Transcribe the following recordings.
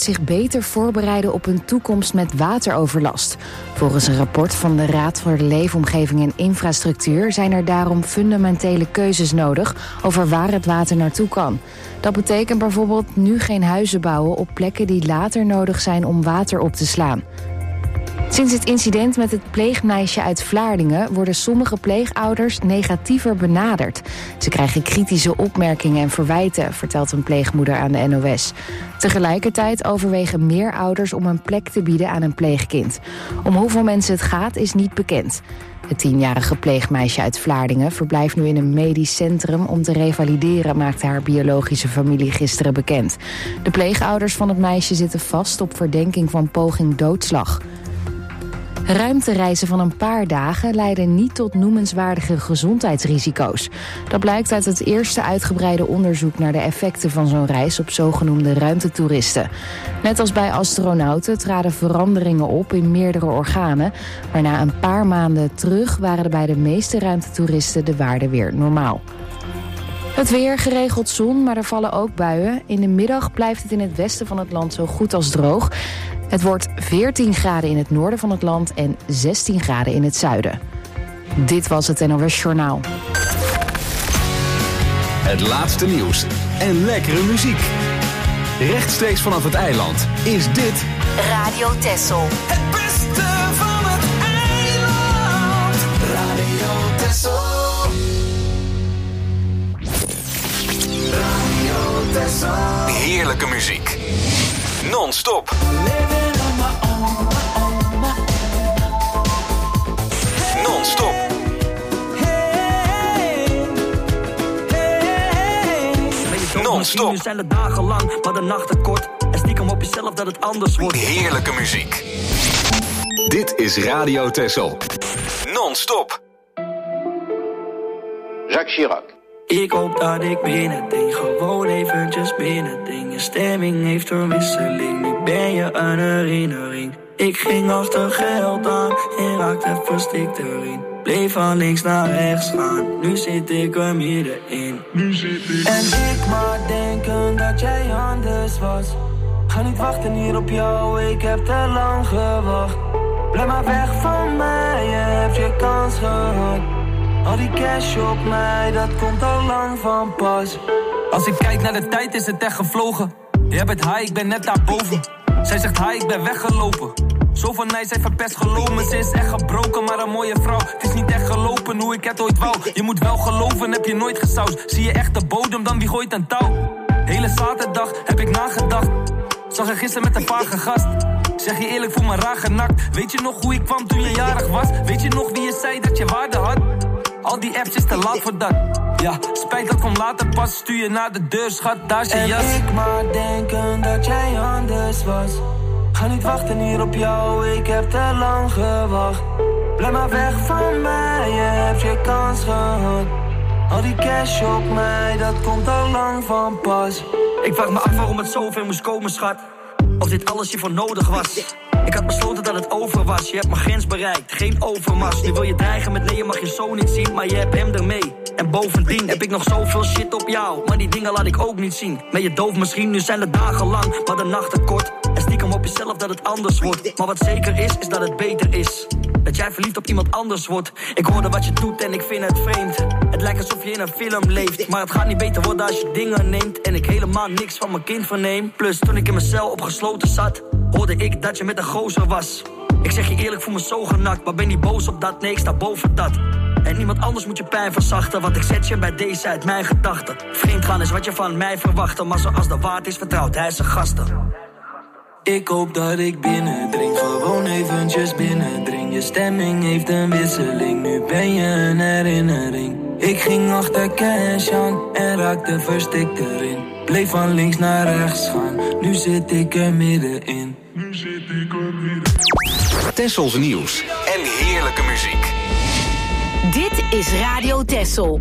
zich beter voorbereiden op een toekomst met wateroverlast. Volgens een rapport van de Raad voor de Leefomgeving en Infrastructuur zijn er daarom fundamentele keuzes nodig over waar het water naartoe kan. Dat betekent bijvoorbeeld nu geen huizen bouwen op plekken die later nodig zijn om water op te slaan. Sinds het incident met het pleegmeisje uit Vlaardingen worden sommige pleegouders negatiever benaderd. Ze krijgen kritische opmerkingen en verwijten, vertelt een pleegmoeder aan de NOS. Tegelijkertijd overwegen meer ouders om een plek te bieden aan een pleegkind. Om hoeveel mensen het gaat is niet bekend. Het 10-jarige pleegmeisje uit Vlaardingen verblijft nu in een medisch centrum om te revalideren, maakte haar biologische familie gisteren bekend. De pleegouders van het meisje zitten vast op verdenking van poging doodslag. Ruimtereizen van een paar dagen leiden niet tot noemenswaardige gezondheidsrisico's. Dat blijkt uit het eerste uitgebreide onderzoek naar de effecten van zo'n reis op zogenoemde ruimtetoeristen. Net als bij astronauten traden veranderingen op in meerdere organen, maar na een paar maanden terug waren er bij de meeste ruimtetoeristen de waarden weer normaal. Het weer, geregeld zon, maar er vallen ook buien. In de middag blijft het in het westen van het land zo goed als droog. Het wordt 14 graden in het noorden van het land en 16 graden in het zuiden. Dit was het NOS Journaal. Het laatste nieuws en lekkere muziek. Rechtstreeks vanaf het eiland is dit Radio Texel. Het beste van het eiland. Radio Texel. Radio Texel. heerlijke muziek. Non-stop. Non-stop. Non-stop. Nu zijn de dagen lang, maar de nachten kort. En stiekem op jezelf dat het anders wordt. Heerlijke muziek. Dit is Radio Texel. Non-stop. Jacques Chirac. Ik hoop dat ik binnending, gewoon eventjes binnending. Je stemming heeft een wisseling, nu ben je een herinnering. Ik ging achter geld aan en raakte verstikt erin. Bleef van links naar rechts gaan, nu zit ik er middenin. En ik maar denken dat jij anders was. Ga niet wachten hier op jou, ik heb te lang gewacht. Blijf maar weg van mij, je hebt je kans gehad. Al die cash op mij, dat komt al lang van pas. Als ik kijk naar de tijd is het echt gevlogen. Jij bent high, ik ben net daarboven. Zij zegt hi, ik ben weggelopen. Zo van mij, zij verpest geloven. Ze is echt gebroken, maar een mooie vrouw. Het is niet echt gelopen hoe ik het ooit wou. Je moet wel geloven, heb je nooit gesausd. Zie je echt de bodem, dan wie gooit een touw? Hele zaterdag heb ik nagedacht. Zag er gisteren met een paar gast. Zeg je eerlijk, voel me raar genakt. Weet je nog hoe ik kwam toen je jarig was? Weet je nog wie je zei dat je waarde had? Al die apps is te laat voor dat. Ja, spijt dat komt later pas. Stuur je naar de deur, schat, daar is je jas. En ik maar denken dat jij anders was. Ga niet wachten hier op jou, ik heb te lang gewacht. Blijf maar weg van mij, je hebt je kans gehad. Al die cash op mij, dat komt al lang van pas. Ik vraag me af waarom het zoveel moest komen, schat. Of dit alles hiervoor nodig was. Ik had besloten dat het over was. Je hebt mijn grens bereikt, geen overmars. Nu wil je dreigen met nee, je mag je zo niet zien. Maar je hebt hem ermee. En bovendien heb ik nog zoveel shit op jou. Maar die dingen laat ik ook niet zien. Ben je doof misschien, nu zijn de dagen lang, maar de nachten kort. En stiekem op jezelf dat het anders wordt. Maar wat zeker is, is dat het beter is. Dat jij verliefd op iemand anders wordt. Ik hoorde wat je doet en ik vind het vreemd. Het lijkt alsof je in een film leeft. Maar het gaat niet beter worden als je dingen neemt. En ik helemaal niks van mijn kind verneem. Plus toen ik in mijn cel opgesloten zat, hoorde ik dat je met een gozer was. Ik zeg je eerlijk, voel me zo genakt. Maar ben niet boos op dat, nee, ik sta boven dat. En niemand anders moet je pijn verzachten. Want ik zet je bij deze uit mijn gedachten. Vreemd gaan is wat je van mij verwachtte. Maar zoals de waard is, vertrouwt hij zijn gasten. Ik hoop dat ik binnendring, gewoon eventjes binnendring. Je stemming heeft een wisseling, nu ben je een herinnering. Ik ging achter cash aan en raakte verstikt erin. Bleef van links naar rechts gaan, nu zit ik er middenin. Tessels nieuws en heerlijke muziek. Dit is Radio Texel.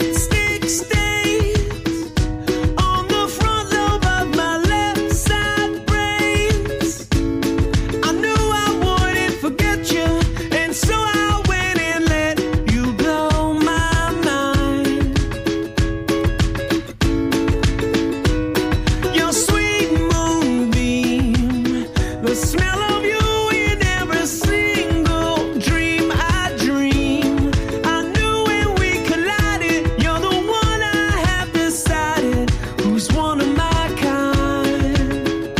lipstick stains on the front lobe of my left side brains. I knew I wouldn't forget you, and so I went and let you blow my mind. Your sweet moonbeam, the smell of you in every single dream I dream. I knew when we collided, you're the one I have decided who's one of my kind.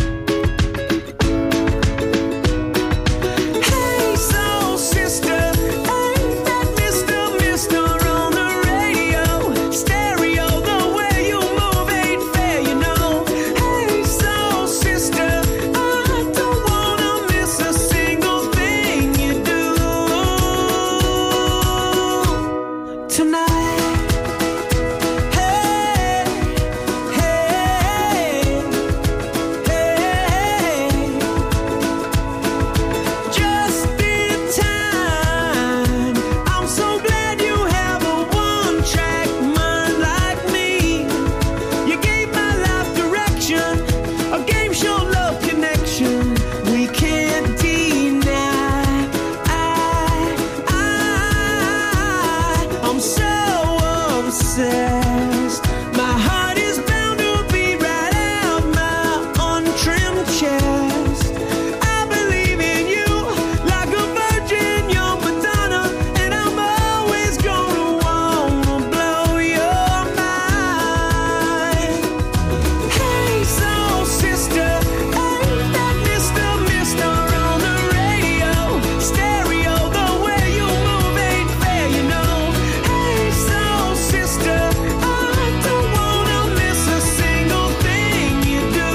Hey, soul sister, ain't that Mr. on the radio? Stereo, the way you move ain't fair, you know. Hey, soul sister, I don't wanna miss a single thing you do tonight. Hey, hey, hey, just in time. I'm so glad you have a one-track mind like me. You gave my life direction, a game show love connection we can't deny. I'm so obsessed. My heart is bound to beat right out my untrimmed chest. I believe in you like a virgin young Madonna, and I'm always gonna wanna blow your mind. Hey, soul sister, ain't that Mr. on the radio? Stereo, the way you move ain't fair, you know. Hey, soul sister, I don't wanna miss a single thing you do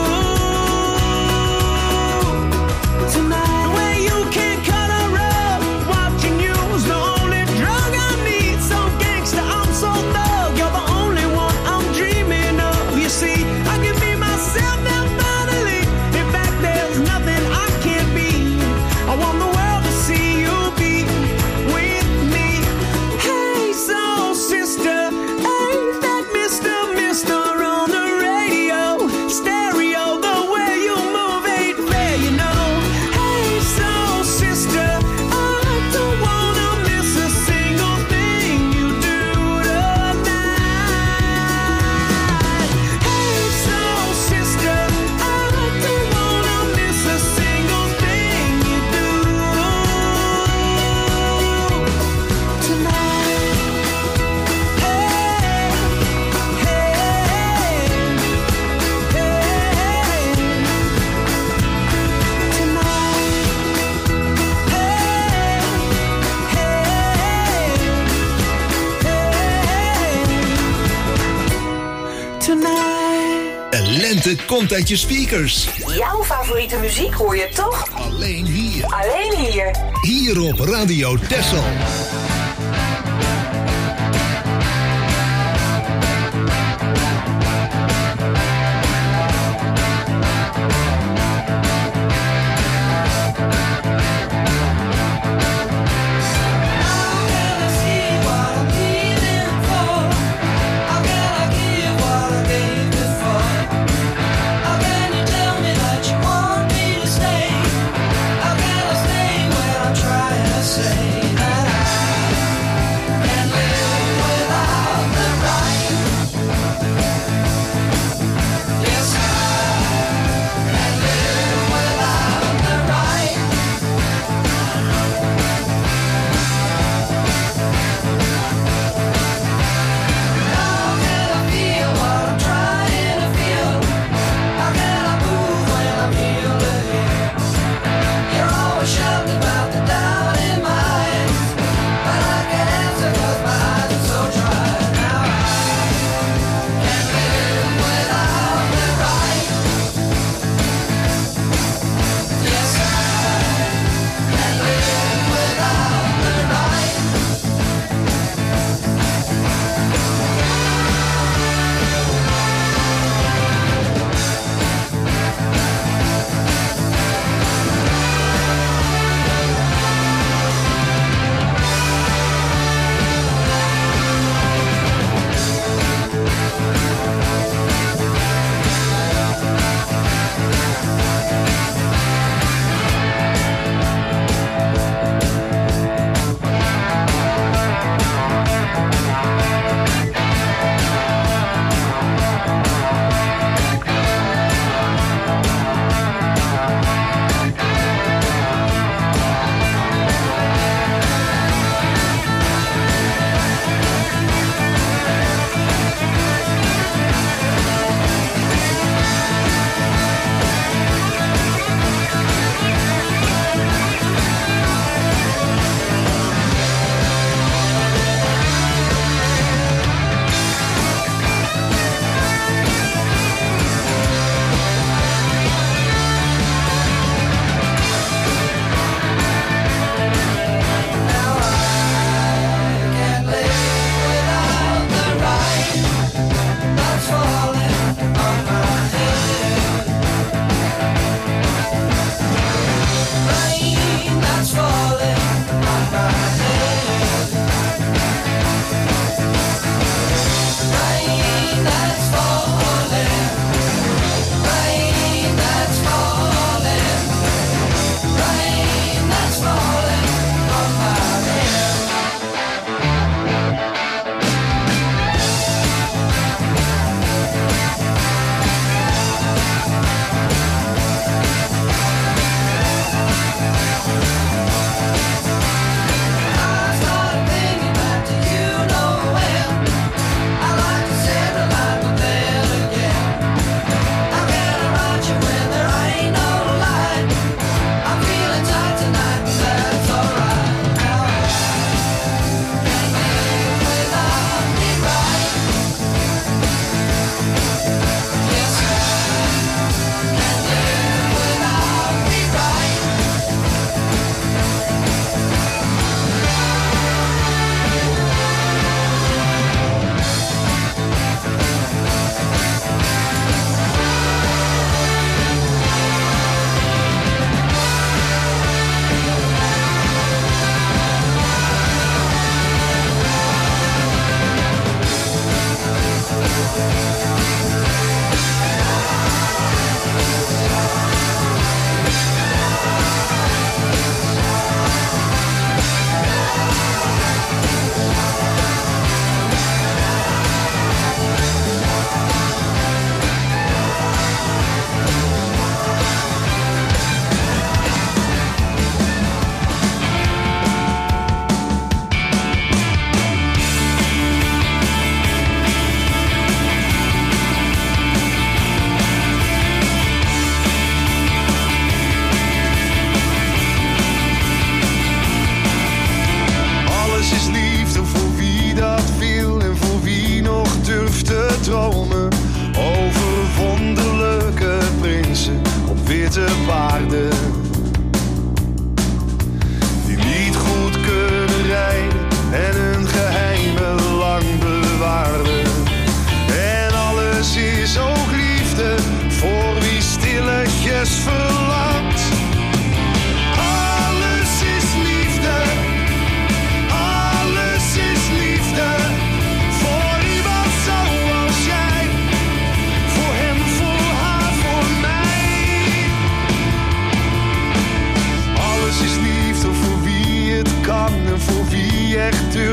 tonight. The way you can cut a rug, watching you's the only drug I need. So gangsta, I'm so thug, you're the only one I'm dreaming of. You see, I can be myself now finally. In fact, there's nothing I can't be. I want the world to see you be with me. Hey, soul sister, ain't that Mr. on the radio? Stereo, the way you move ain't fair, you know. Hey, soul sister, I don't wanna miss a single thing you do tonight. Hey, soul sister, I don't wanna miss a single thing you do tonight. Hey, hey, hey, tonight. De lente komt uit je speakers. Jouw favoriete muziek hoor je toch? Alleen hier. Alleen hier. Hier op Radio Texel. Say that I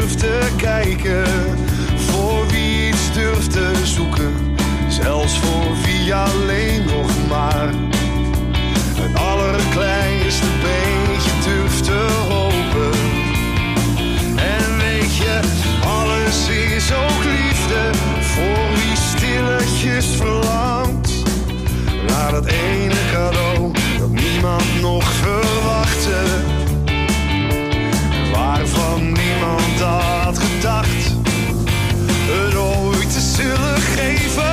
durft te kijken, voor wie iets durft te zoeken, zelfs voor wie alleen nog maar het allerkleinste beetje durft te hopen. En weet je, alles is ook liefde voor wie stilletjes verlangt naar dat ene cadeau dat niemand nog verwachtte, waarvan niemand had gedacht het ooit te zullen geven.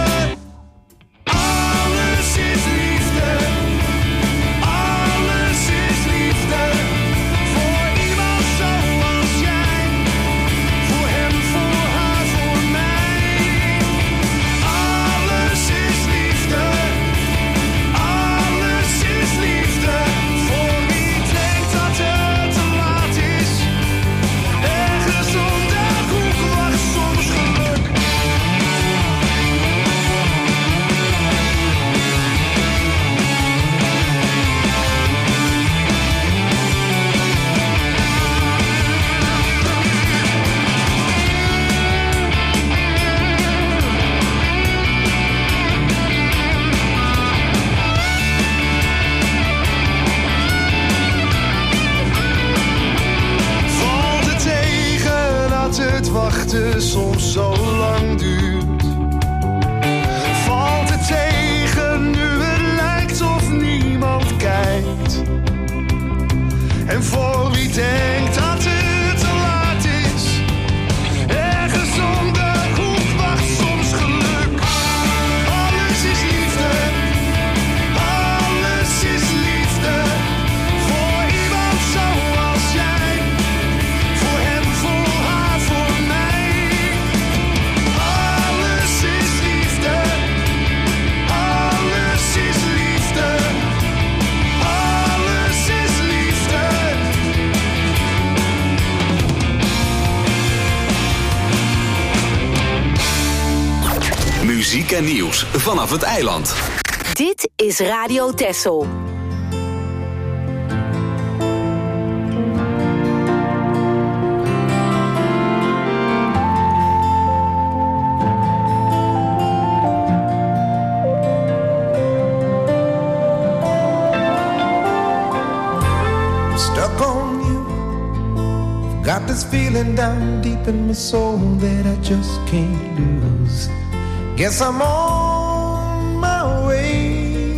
Alles is liefde, alles is liefde, voor iemand zoals jij, voor hem, voor haar, voor mij. Alles is liefde, alles is liefde, voor wie denkt dat het te laat is. Ergens om de hoek wacht soms geluk. Valt het tegen dat het wachten soms zo lang duurt? Valt het tegen nu het lijkt of niemand kijkt? En voor wie denkt dat het te laat is, ergens om de hoek wacht soms geluk. Alles is liefde, alles is liefde, voor iemand zoals jij, voor hem, voor haar, voor mij. Alles is liefde, alles is liefde, alles is liefde. Muziek en nieuws vanaf het eiland. Dit is Radio Texel. Stuck on you. Got this feeling down deep in my soul that I just can't lose. Guess I'm on my way.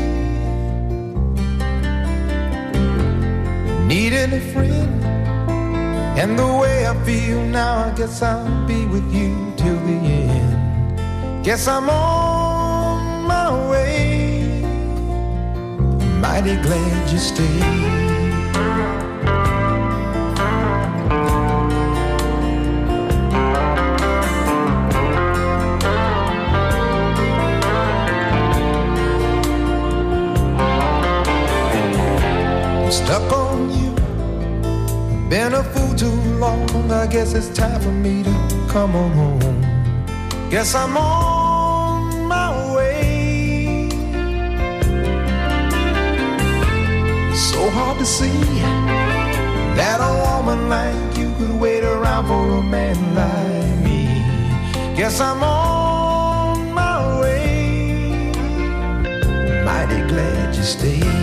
Needing a friend, and the way I feel now, I guess I'll be with you till the end. Guess I'm on my way. Mighty glad you stayed. Stuck on you, been a fool too long. I guess it's time for me to come on home. Guess I'm on my way. So hard to see that a woman like you could wait around for a man like me. Guess I'm on my way. Mighty glad you stayed.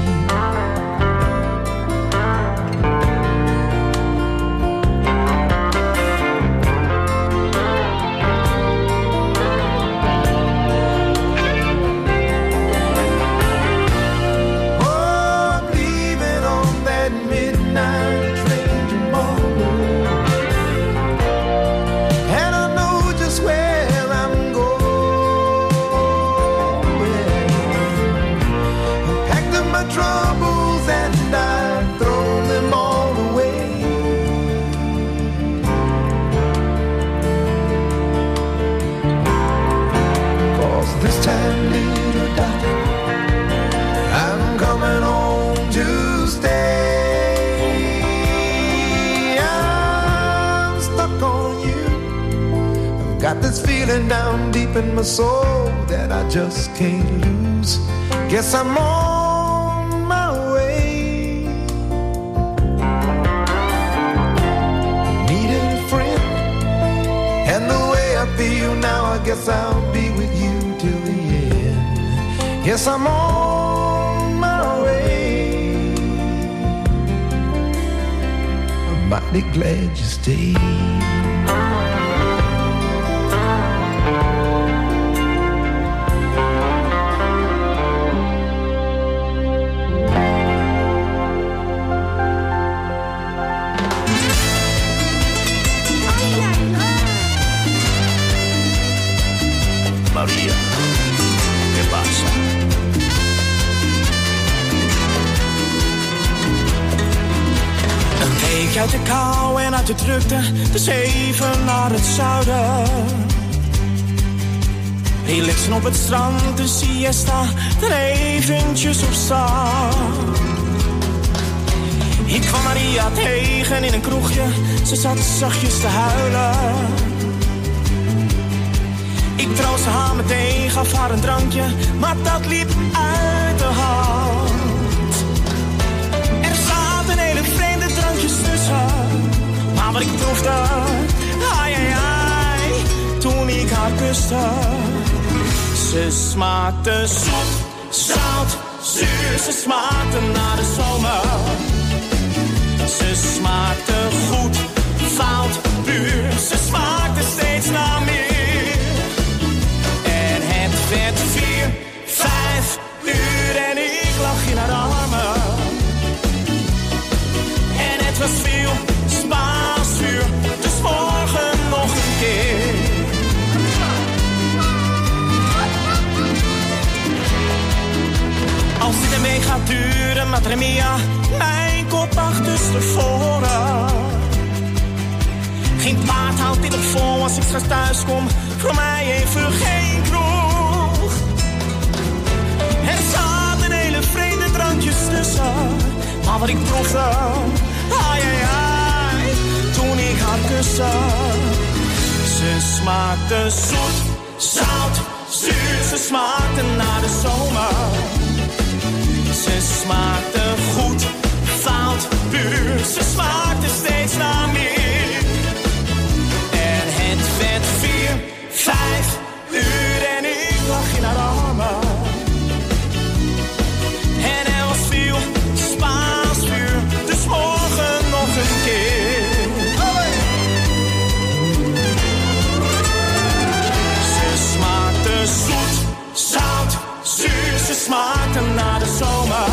Got this feeling down deep in my soul that I just can't lose. Guess I'm on my way. Needed a friend, with you now, I guess I'll be with you till the end. Yes, I'm on my way. I'm mighty glad you stayed. Maria, ¿qué pasa? Een week uit de kou en uit de drukte, dus even naar het zuiden. Relaxen op het strand, de siesta, er eventjes op staan. Ik kwam Maria tegen in een kroegje, ze zat zachtjes te huilen. Ik troostte haar meteen, gaf haar een drankje, maar dat liep uit de hand. Er zaten hele vreemde drankjes tussen, maar wat ik proefde, ai ai ai, toen ik haar kuste. Ze smaakte zoet, zout, zuur, ze smaakte naar de zomer. Ze smaakte goed, fout, puur, ze smaakte steeds naar meer. Het werd 4, 5 uur en ik lag in haar armen. En het was veel Spaans vuur, dus morgen nog een keer. Als dit ermee gaat duren, Madre Mia, mijn kop achterstevoren. Geen paard houdt dit op vol als ik straks thuis kom, voor mij even geen kroeg. Er zaten hele vreemde drankjes tussen, maar wat ik proefde, ai ai ai, toen ik haar kuste. Ze smaakte zoet, zout, zuur, ze smaakte naar de zomer. Ze smaakte goed, fout, puur, ze smaakte steeds naar meer. En het werd 4, 5 uur en ik lag in haar armen. En er was veel Spaans vuur, dus morgen nog een keer. Ze smaakte zoet, zout, zuur, ze smaakte naar de zomer.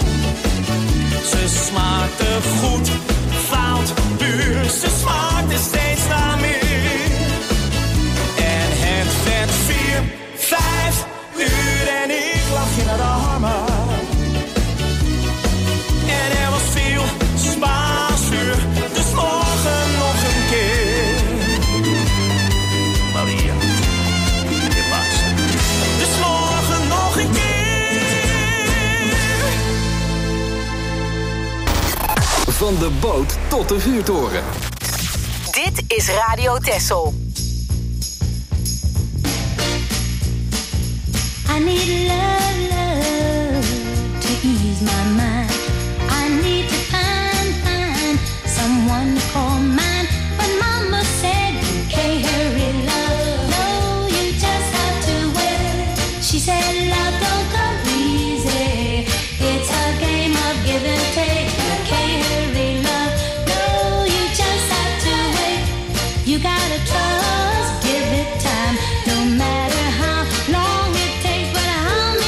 Ze smaakte goed, fout, puur, ze smaakte steeds naar meer. En het werd 4, 5 uur en ik lag in haar armen. En er was veel Spaans vuur, dus morgen nog een keer. Maria, ¿qué pasa? Dus morgen nog een keer. Van de boot tot de vuurtoren. Dit is Radio Texel. I need love, love to ease my mind. I need to find someone to call mine. But mama said you can't hurry love. No, you just have to wait. She said love don't come easy. It's a game of give and take. You can't hurry love. No, you just have to wait. You gotta trust, give it time. No matter how long it takes, but how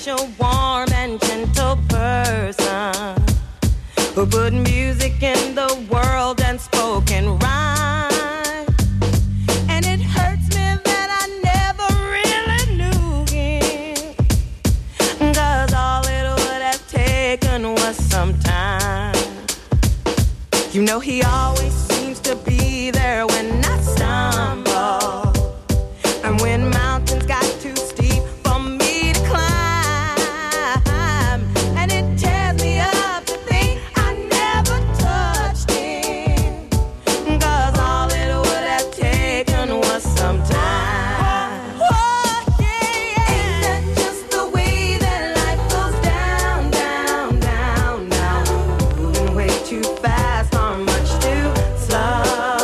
such a warm and gentle person who put music in the world and spoken rhyme. And it hurts me that I never really knew him, 'cause all it would have taken was some time. You know he always seems to be there when I stumble, and when mountains got too steep for me to climb, and it tears me up to think I never touched him, 'cause all it would have taken was some time. Oh, yeah. Ain't that just the way that life goes down, down, down, down, moving way too fast or much too slow.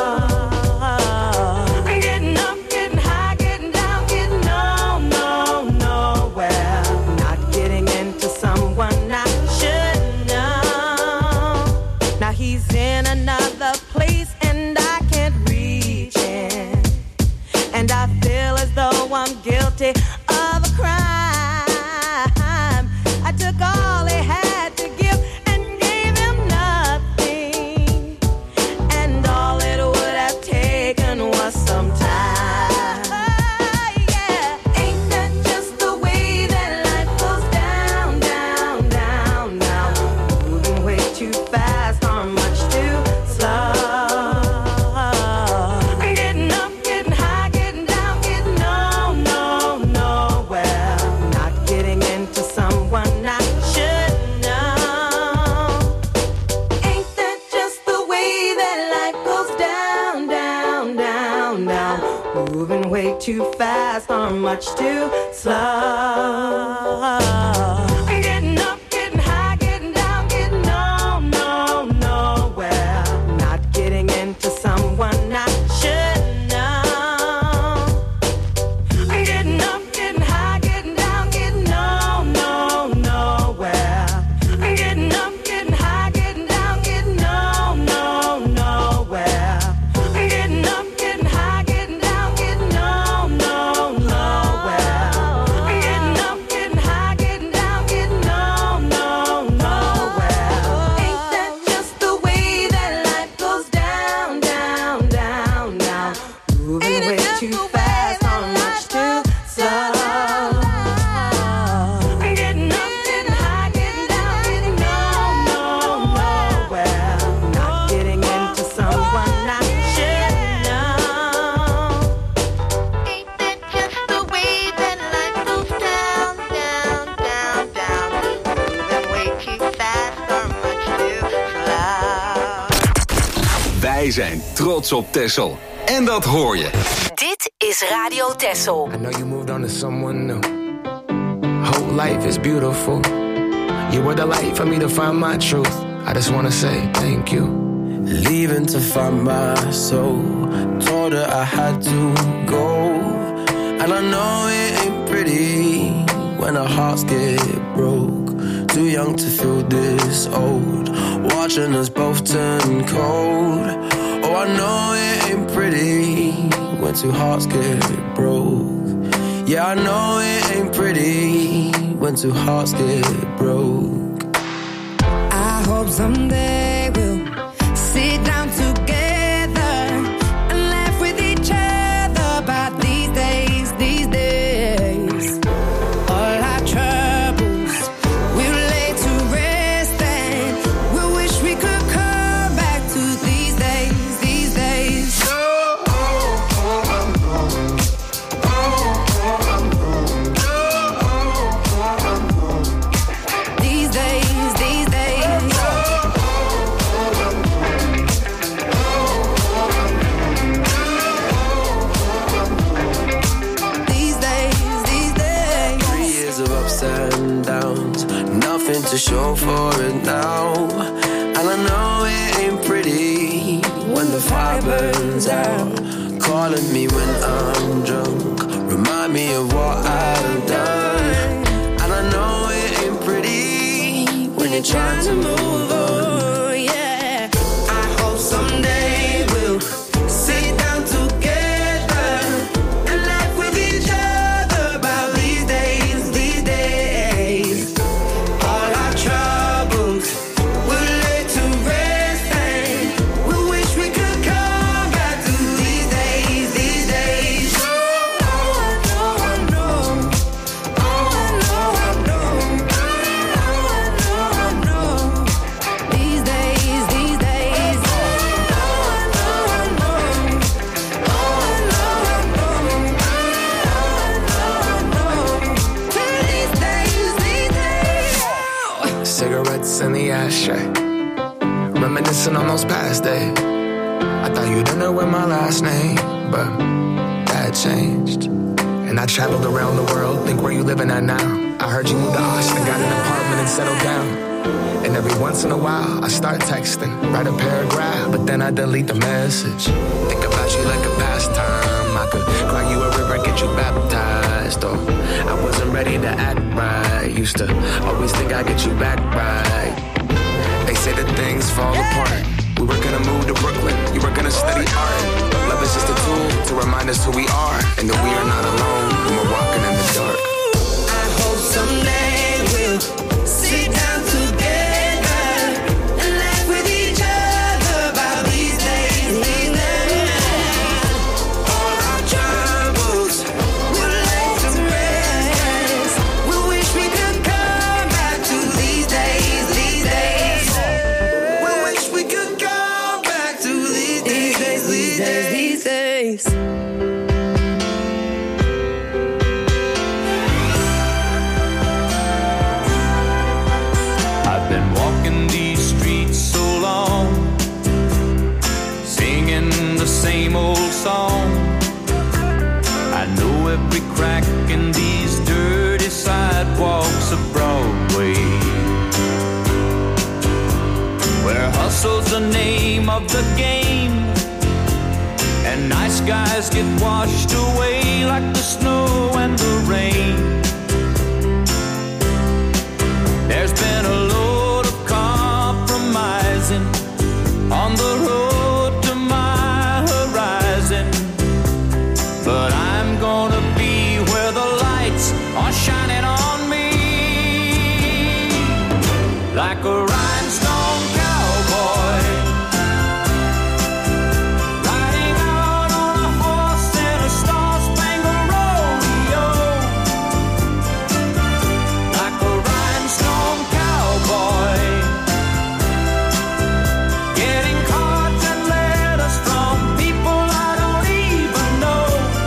I'm guilty of a crime. I took all he had to give and gave him nothing, and all it would have taken was some time. Yeah, ain't that just the way that life goes down, down, down, down, moving way too fast or much too slow. Way too fast or much too slow. Getting up, getting high, getting down, getting nowhere. Not getting into someone I should know. Getting up, getting high, getting down, getting nowhere. Getting up, getting high, getting down, getting nowhere. Getting up, getting high, getting down, getting Wij zijn trots op Texel. En dat hoor je. Dit is Radio Texel. I know you moved on to someone new. Whole life is beautiful. You were the light for me to find my truth. I just wanna say thank you. Leaving to find my soul. Told her I had to go. And I know it ain't pretty when our hearts get broke. Too young to feel this old. Watching us both turn cold. Oh, I know it ain't pretty when two hearts get broke. Yeah, I know it ain't pretty when two hearts get broke. I hope someday we'll sit down together and laugh with each other about these days, these days. All our troubles we'll lay to rest and we'll wish we could come back to these days, these days. These days, these days. These days, these days. 3 years of ups and downs, nothing to show for it now. And I know it ain't pretty when the fire burns out. Calling me when I'm drunk, remind me of what I've done. And I know it ain't pretty when you're trying to move on. Yeah, I hope someday we'll sit down together and laugh with each other about these days, these days. cigarettes in the ashtray, reminiscing on those past days. I thought you didn't know my last name, but that changed. And I traveled around the world, think where you living at now. I heard you moved to Austin, got an apartment and settled down. And every once in a while, I start texting, write a paragraph, but then I delete the message. Think about you like a pastime. I could cry you a river, get you baptized. Or I wasn't ready to act right. Used to always think I'd get you back right. They say that things fall apart. We were gonna move to Brooklyn, you were gonna study art. Love is just a tool to remind us who we are, and that we are not alone when we're walking in the dark. I hope someday we'll sit down together and laugh with each other about these days, these days. All our troubles will lay to rest. We wish we could come back to these days, these days. We wish we could come back to these days, these days, these days. Been walking these streets so long, singing the same old song. I know every crack in these dirty sidewalks of Broadway, where hustle's the name of the game, and nice guys get washed away like the snow and the rain. There's been a load of compromising on the road to my horizon, but I'm gonna be where the lights are shining on me, like a rhinestone cowboy, riding out on a horse in a star-spangled rodeo, like a rhinestone cowboy, getting cards and letters from people I don't even know,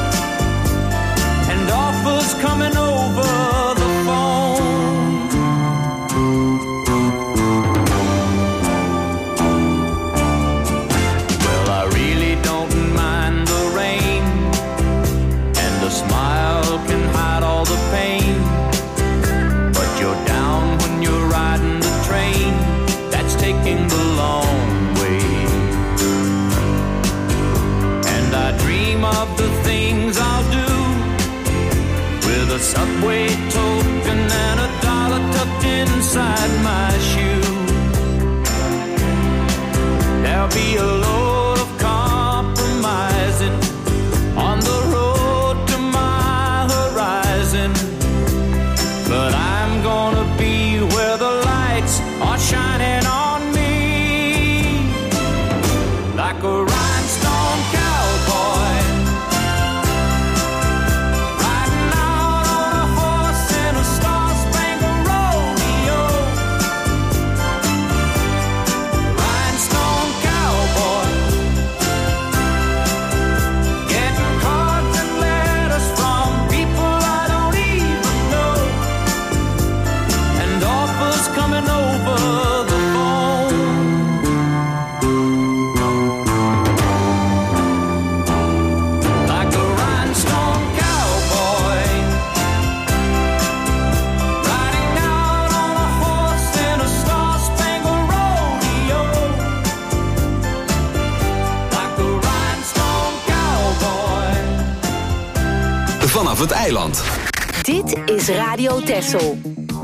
and offers coming over the phone. Well, I really don't mind the rain, and a smile can hide all the pain, but you're down when you're riding the train that's taking the long way. And I dream of the things I'll do with a Subway token and a dollar tucked inside my shoe. There'll be a load of compromising on the road to my horizon, but I'm gonna be where the lights are shining on me, like a rhinestone cowboy, riding out on a horse in a star-spangled rodeo, rhinestone cowboy, getting cards and letters from people I don't even know, and offers coming over the phone. Like a rhinestone cowboy, riding out on a horse in a star-spangled rodeo, like a rhinestone cowboy. Vanaf het eiland. Dit is Radio Texel.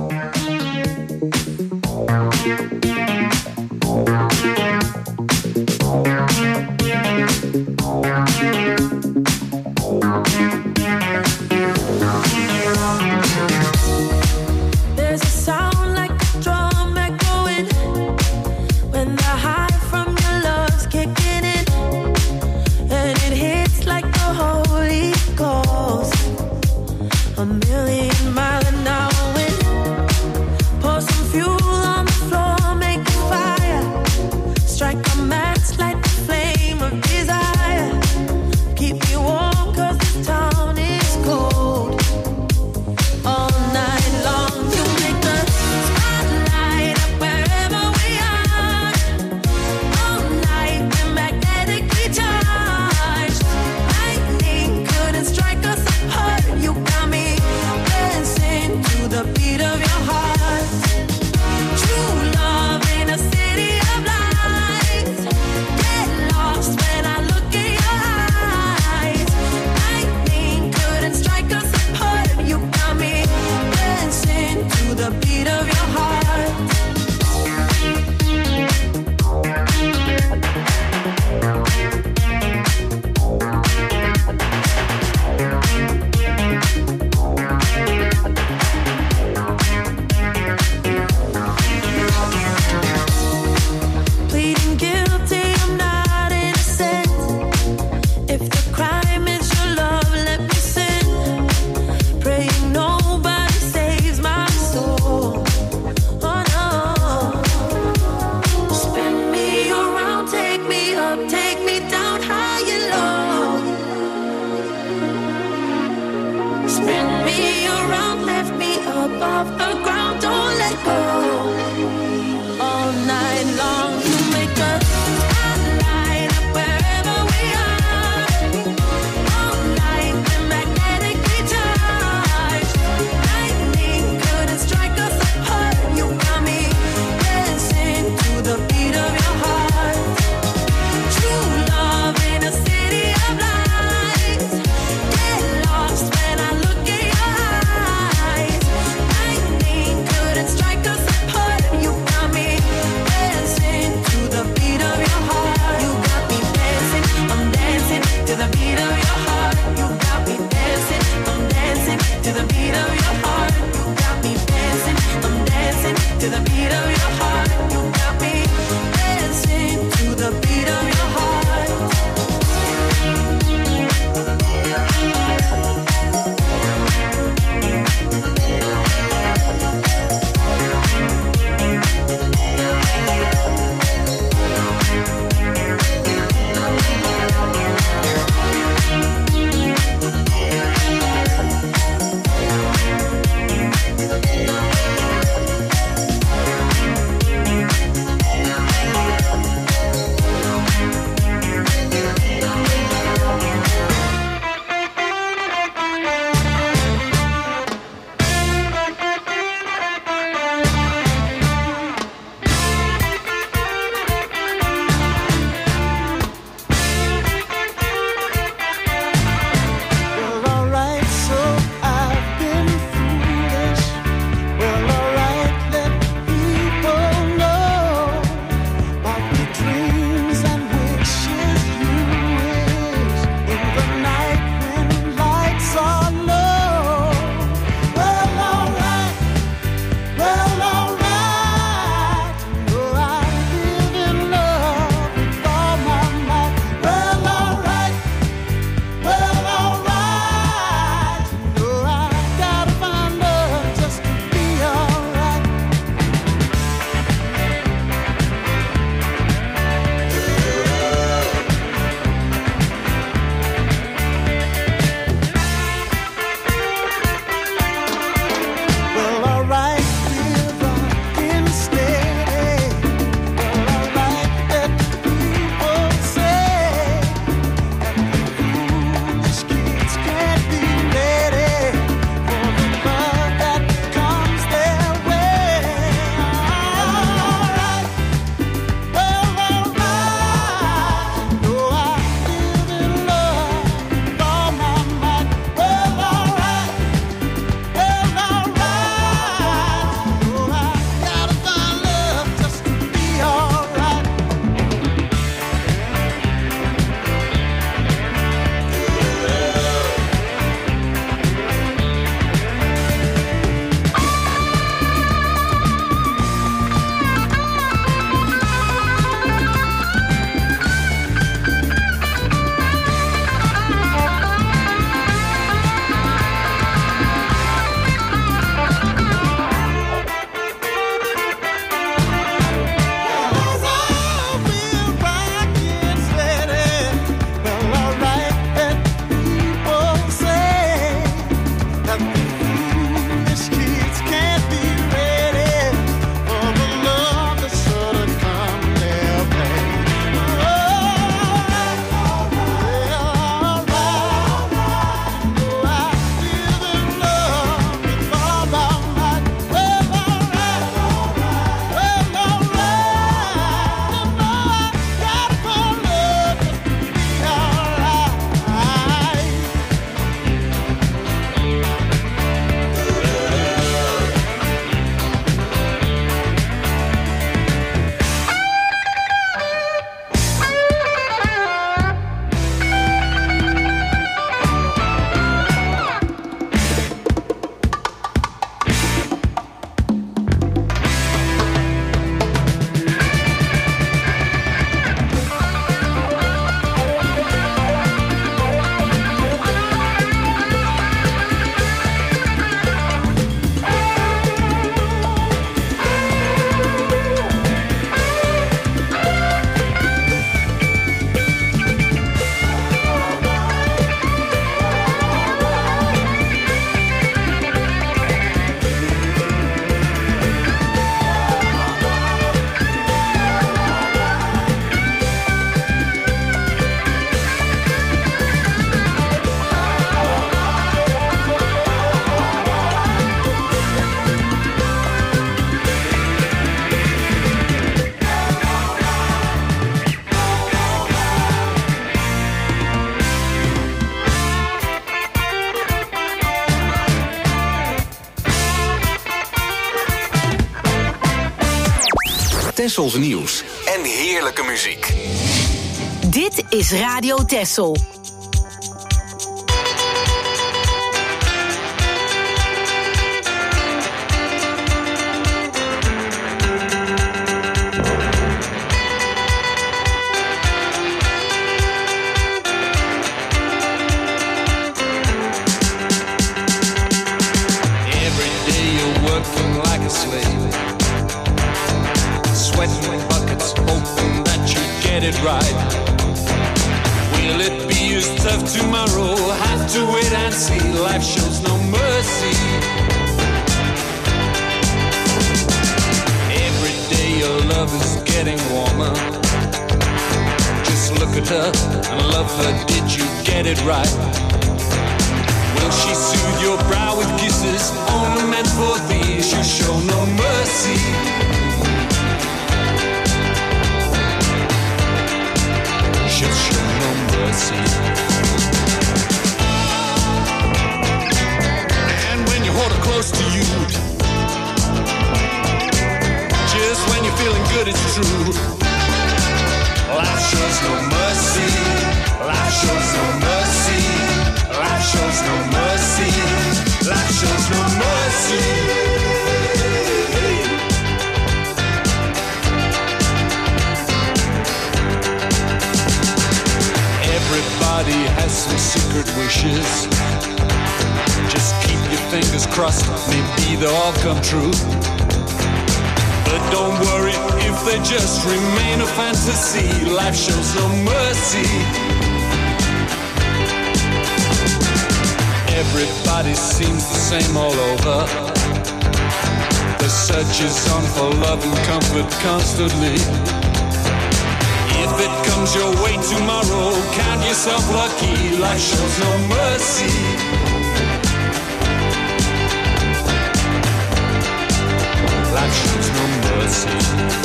There's a sound like a drum echoing when the high from your love's kicking in, and it hits like the Holy Ghost. A million mile an hour wind. Pour some fuel on the floor, make a fire. Strike a match, light the flame of desire. Keep me warm 'cause this town is cold. All night long you make the beat of your heart. Pleading guilty, I'm not innocent. If the crime is your love, let me sin. Praying nobody saves my soul. Tessels nieuws en heerlijke muziek. Dit is Radio Tessel. Sweating buckets, hoping that you get it right. Will it be as tough tomorrow? Have to wait and see. Life shows no mercy. Every day your love is getting warmer. Just look at her and love her. Did you get it right? Will she soothe your brow with kisses only meant for these? You show no mercy. She'll show no mercy. And when you hold her close to you, just when you're feeling good, it's true. Life shows no mercy. Life shows no mercy. Life shows no mercy. Life shows no mercy. Everybody has some secret wishes. Just keep your fingers crossed, maybe they'll all come true. But don't worry if they just remain a fantasy. Life shows no mercy. Everybody seems the same all over. The search is on for love and comfort constantly. If it comes your way tomorrow, count yourself lucky. Life shows no mercy. Life shows no mercy.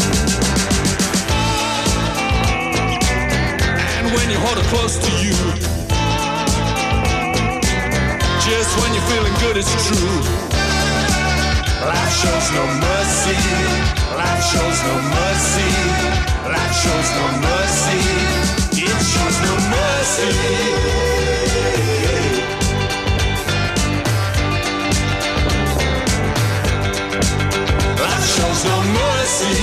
And when you hold her close to you, just when you're feeling good, it's true. Life shows no mercy. Life shows no mercy. Life shows no mercy. It shows no mercy. Life shows no mercy.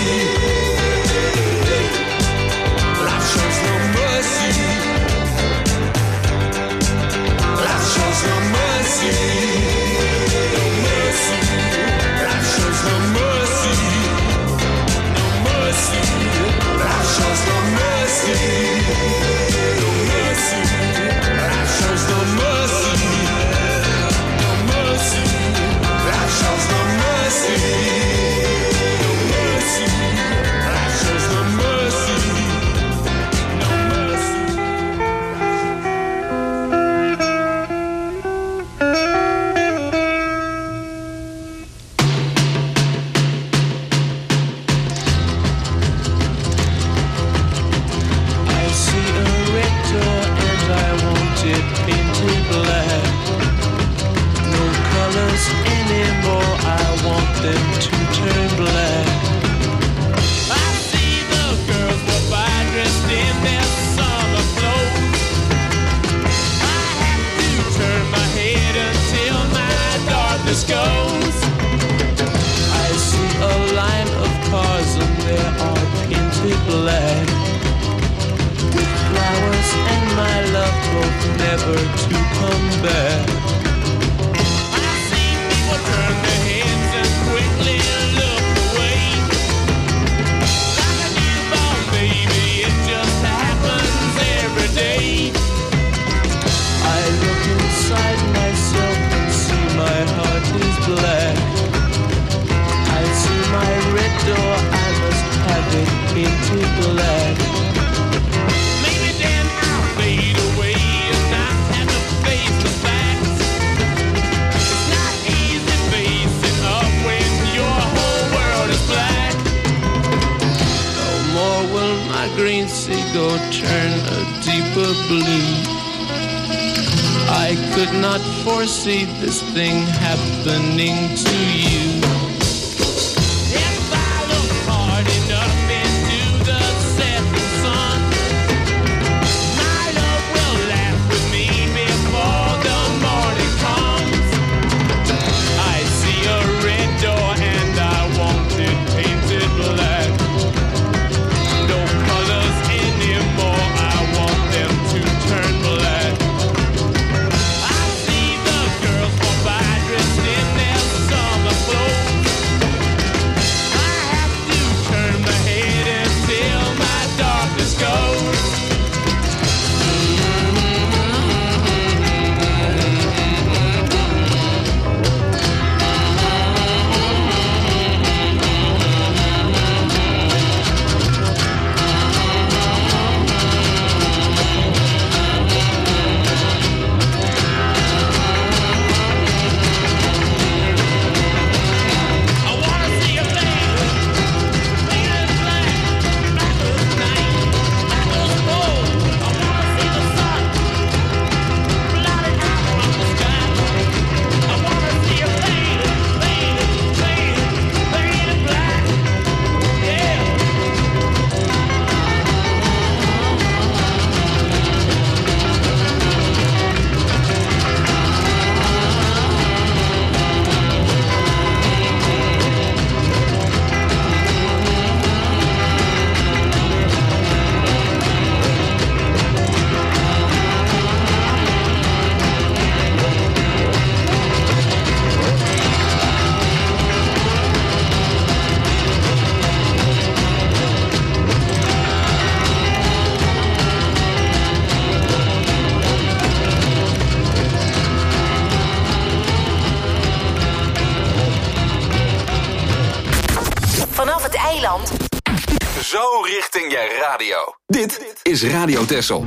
Life shows no mercy. Life shows no mercy. No mercy. Life shows no mercy. No mercy. Life shows no mercy. No mercy. Life shows no mercy. No mercy. Life shows no mercy. No mercy. Life shows no mercy. No mercy. I see a red door and I want it painted black. No colors anymore, I want them to turn black. I see the girls go by dressed in their summer clothes. I have to turn my head until my darkness goes. I see a line of cars and they are painted black. With flowers and my love hope never to come back. I see people turn their heads and quickly look away. Like a newborn baby, it just happens every day. I look inside myself and see my heart is black. I see my red door, I must have it painted black. Maybe then I'll fade away and not have to face the facts. It's not easy facing up when your whole world is black. No more will my green seagull turn a deeper blue. I could not foresee this thing happening to you. If I look hard enough, vanaf het eiland. Zo richting je radio. Dit is Radio Texel.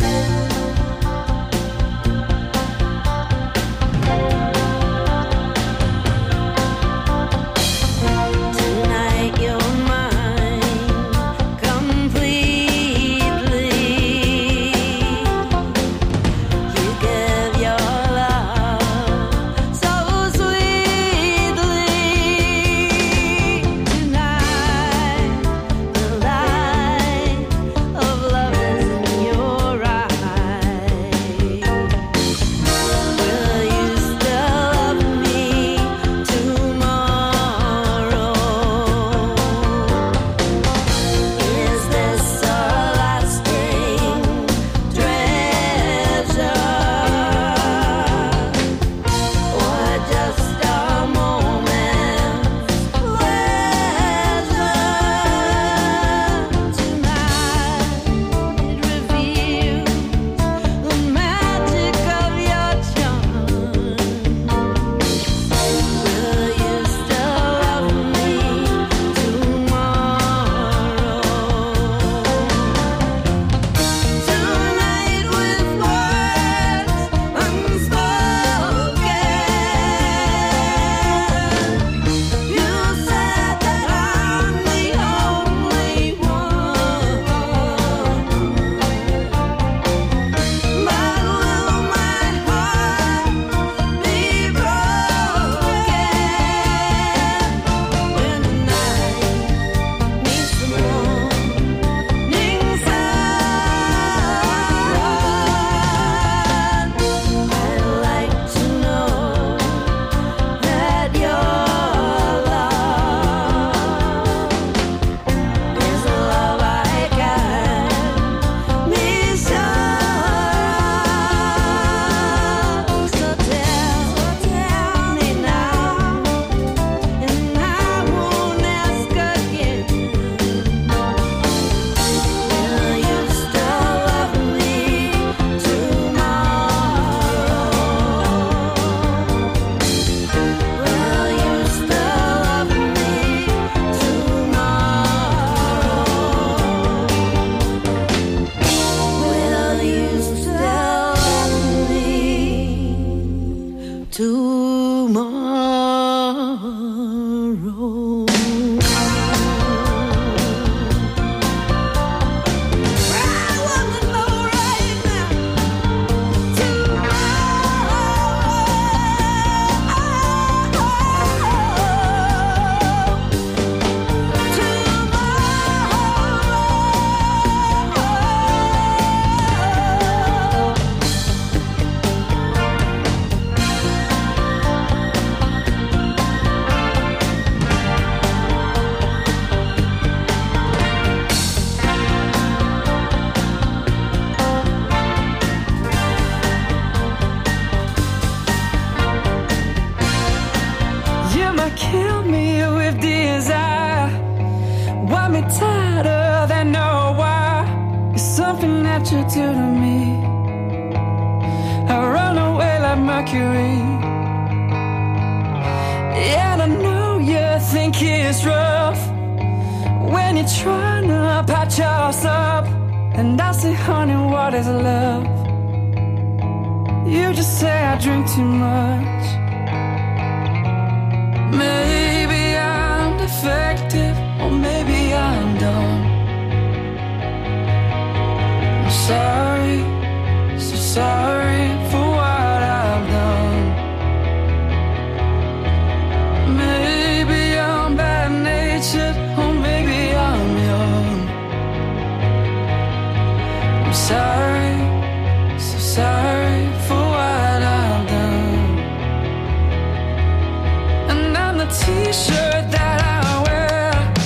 T-shirt that I wear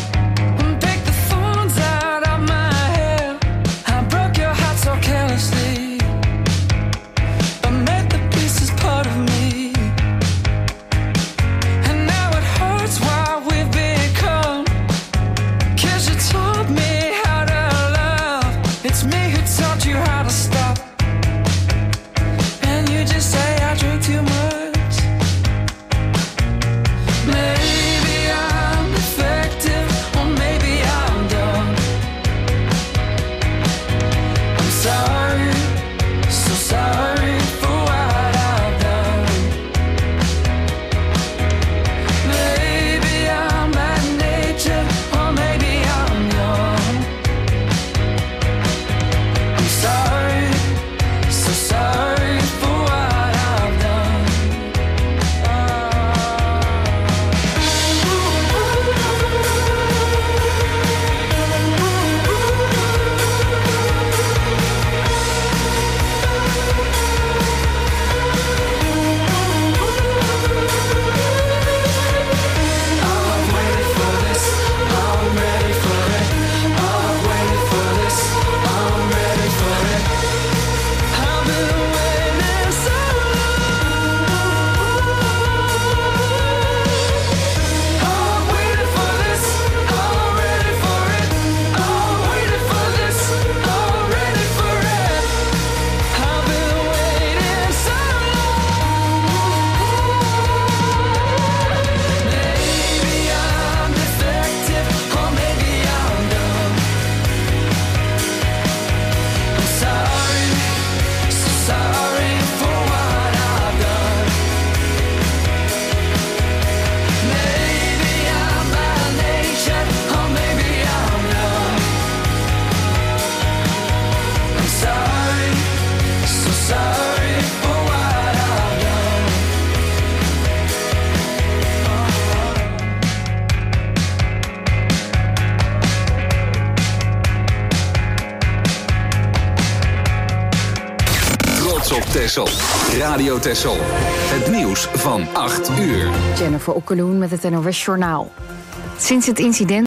Texel. Radio Texel. Het nieuws van 8 uur. Jennifer Okkeloen met het NOS Journaal. Sinds het incident